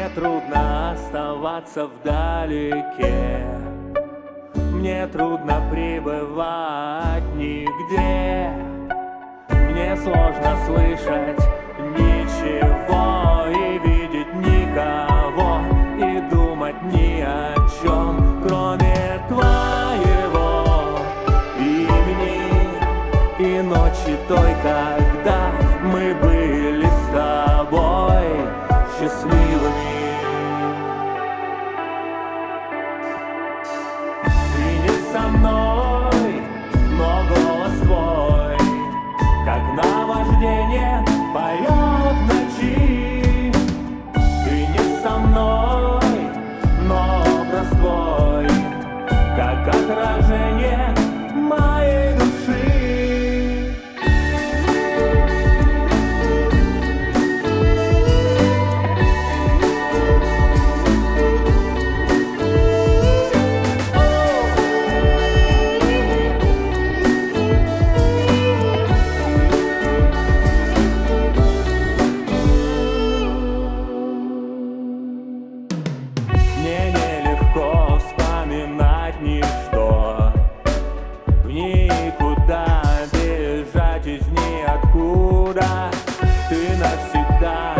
Мне трудно оставаться вдалеке, мне трудно пребывать нигде, мне сложно слышать ничего и видеть никого, и думать ни о чем, кроме твоего имени и ночи той, когда мы были с тобой счастливыми. Ты не со мной, но голос твой, как наваждение, поет в ночи. Ты не со мной, но образ твой, как отражение моей души. Мне нелегко вспоминать ничто, в никуда бежать из ниоткуда. Ты навсегда